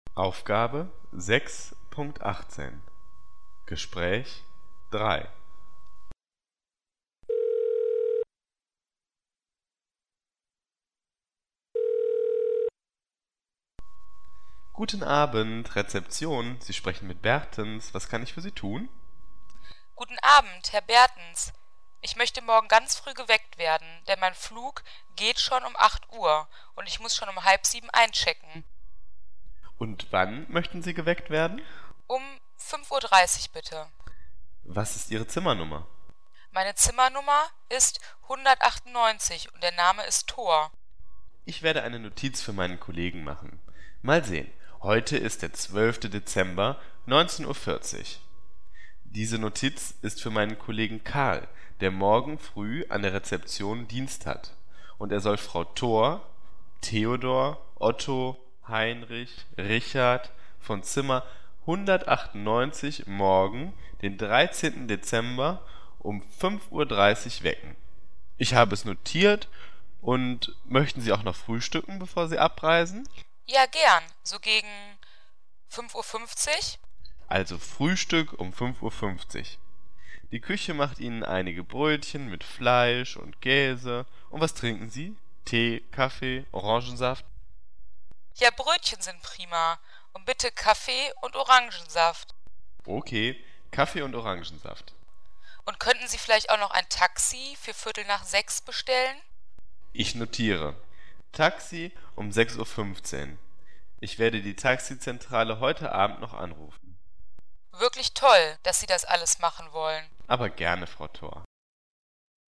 Aufgabe 6.18 Gespräch 3 Guten Abend, Rezeption. Sie sprechen mit Bertens. Was kann ich für Sie tun? Guten Abend, Herr Bertens. Ich möchte morgen ganz früh geweckt werden, denn mein Flug geht schon um 8 Uhr und ich muss schon um halb 7 einchecken. Und wann möchten Sie geweckt werden? Um 5:30 Uhr bitte. Was ist Ihre Zimmernummer? Meine Zimmernummer ist 198 und der Name ist Thor. Ich werde eine Notiz für meinen Kollegen machen. Mal sehen. Heute ist der 12. Dezember, 19:40 Uhr. Diese Notiz ist für meinen Kollegen Karl, der morgen früh an der Rezeption Dienst hat. Und er soll Frau Thor, Theodor, Otto, Heinrich, Richard von Zimmer 198 morgen, den 13. Dezember um 5:30 Uhr wecken. Ich habe es notiert. Und möchten Sie auch noch frühstücken, bevor Sie abreisen? Ja, gern. So gegen 5:50 Uhr? Also Frühstück um 5:50 Uhr. Die Küche macht Ihnen einige Brötchen mit Fleisch und Käse. Und was trinken Sie? Tee, Kaffee, Orangensaft? Ja, Brötchen sind prima. Und bitte Kaffee und Orangensaft. Okay, Kaffee und Orangensaft. Und könnten Sie vielleicht auch noch ein Taxi für 5:45 bestellen? Ich notiere. Taxi um 6:15 Uhr. Ich werde die Taxizentrale heute Abend noch anrufen. Wirklich toll, dass Sie das alles machen wollen. Aber gerne, Frau Thor.